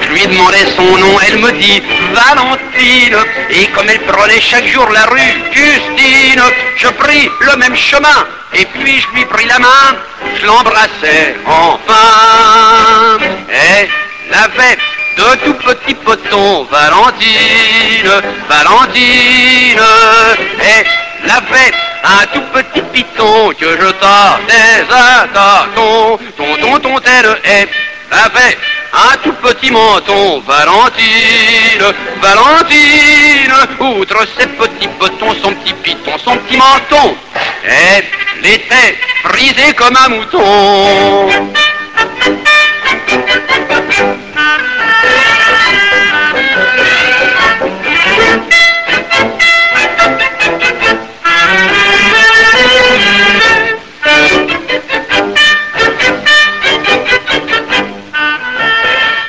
Je lui demandais son nom, elle me dit Valentine. Et comme elle prenait chaque jour la rue Justine, je pris le même chemin, et puis je lui pris la main, je l'embrassais enfin. Elle avait de tout petits potons, Valentine, Valentine. Elle avait un tout petit piton que je tâtais à tâtons, tonton, elle avait un tout petit menton, Valentine, Valentine. Outre ses petits potons, son petit piton, son petit menton, elle était frisée comme un mouton.